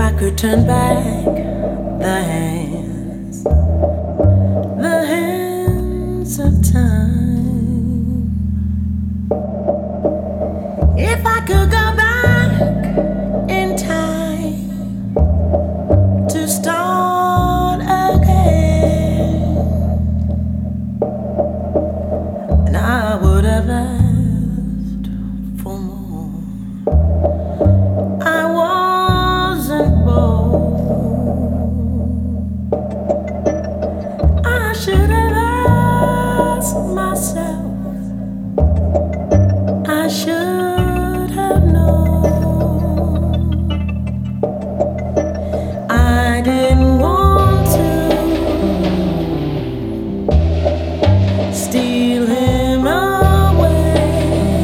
I could turn back the hands of time, if I could go back in time to start again, and I would have asked for more. I wasn't bold. I should have asked myself. I should have known. I didn't want to steal him away.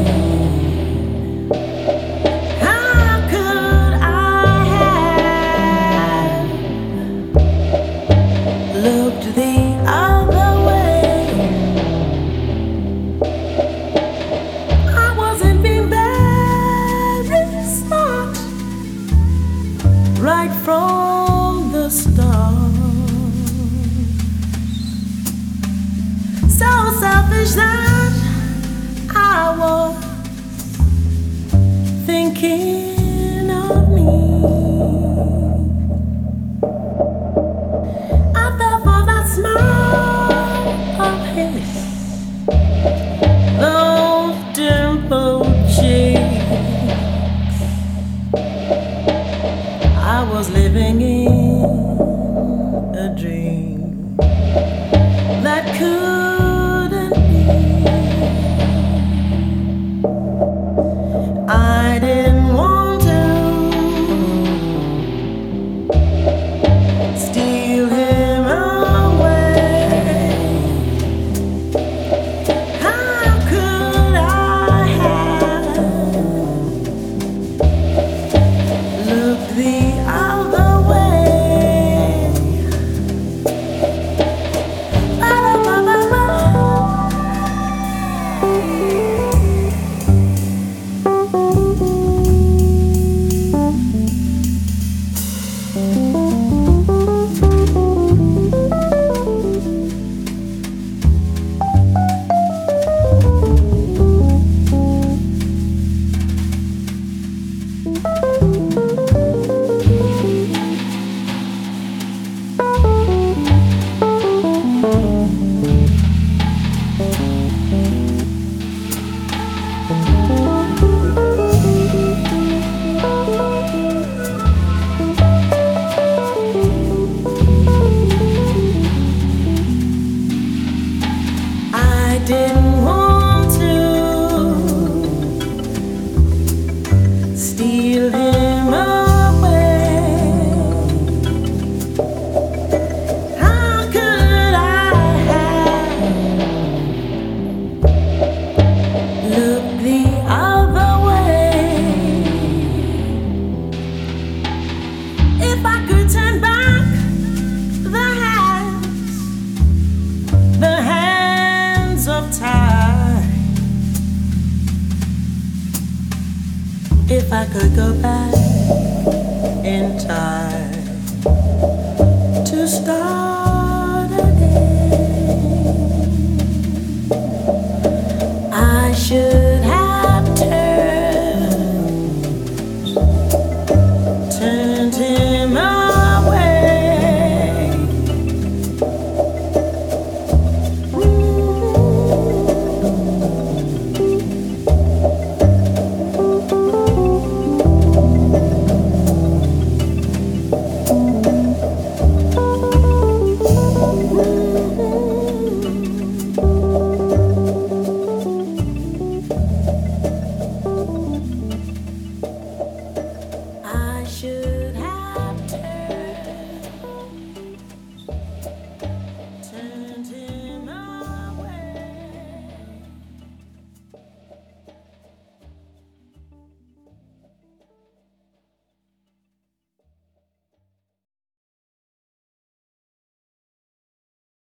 How could I have looked the other way? I wasn't being very smart right from the start. So selfish that I was thinking of me. I fell for that smile of his, those dimpled cheeks. I was living in a dream that couldn't be. I didn't want to steal him away. How could I have looked the other way? I didn't want to steal him away. How could I have looked the other way? If I could turn back the hands of time, if I could go back in time to start again, I should